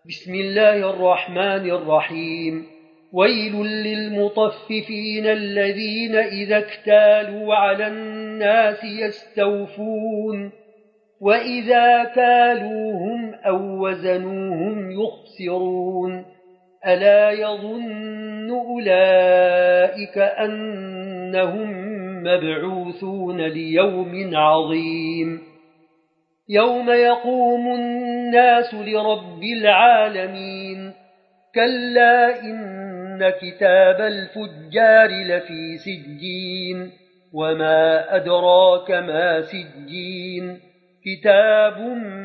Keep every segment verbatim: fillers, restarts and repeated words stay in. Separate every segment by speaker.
Speaker 1: بسم الله الرحمن الرحيم. ويل للمطففين الذين إذا اكتالوا على الناس يستوفون وإذا كالوهم أو وزنوهم يخسرون ألا يظن أولئك أنهم مبعوثون ليوم عظيم يوم يقوم الناس لرب العالمين كلا إن كتاب الفجار لفي سجين وما أدراك ما سجين كتاب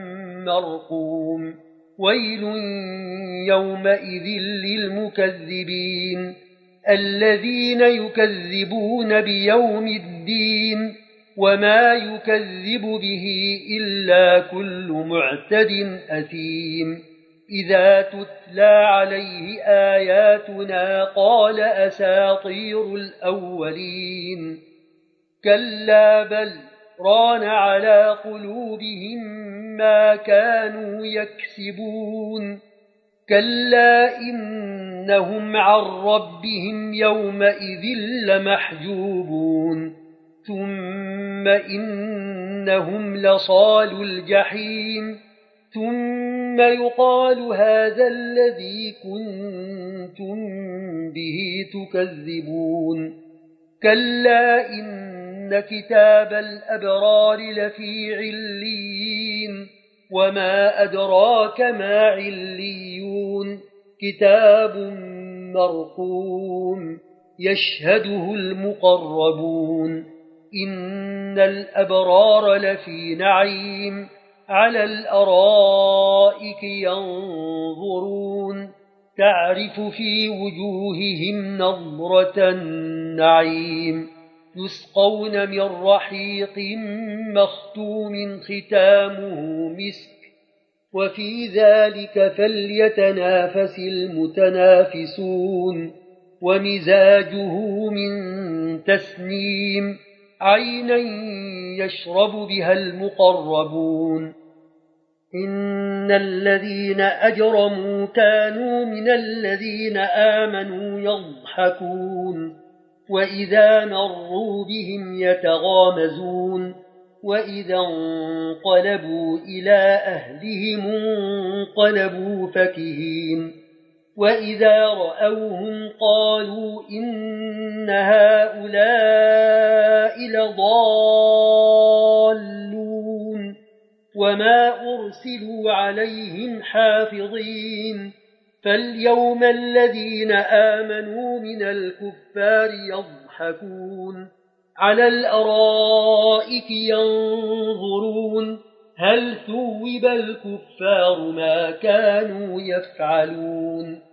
Speaker 1: مرقوم ويل يومئذ للمكذبين الذين يكذبون بيوم الدين وما يكذب به إلا كل معتد أثيم إذا تتلى عليه آياتنا قال أساطير الأولين كلا بل ران على قلوبهم ما كانوا يكسبون كلا إنهم عن ربهم يومئذ لمحجوبون ثم إنهم لصالوا الجحيم ثم يقال هذا الذي كنتم به تكذبون كلا إن كتاب الأبرار لفي عليين وما أدراك ما عليون كتاب مرقوم يشهده المقربون إن الأبرار لفي نعيم على الأرائك ينظرون تعرف في وجوههم نظرة النعيم يسقون من رحيق مختوم ختامه مسك وفي ذلك فليتنافس المتنافسون ومزاجه من تسنيم عينا يشرب بها المقربون إن الذين أجرموا كانوا من الذين آمنوا يضحكون وإذا مروا بهم يتغامزون وإذا انقلبوا إلى أهلهم انقلبوا فكهين وإذا رأوهم قالوا إن هؤلاء لضالون وما أرسلوا عليهم حافظين فاليوم الذين آمنوا من الكفار يضحكون على الأرائك ينظرون هل ثوب الكفار ما كانوا يفعلون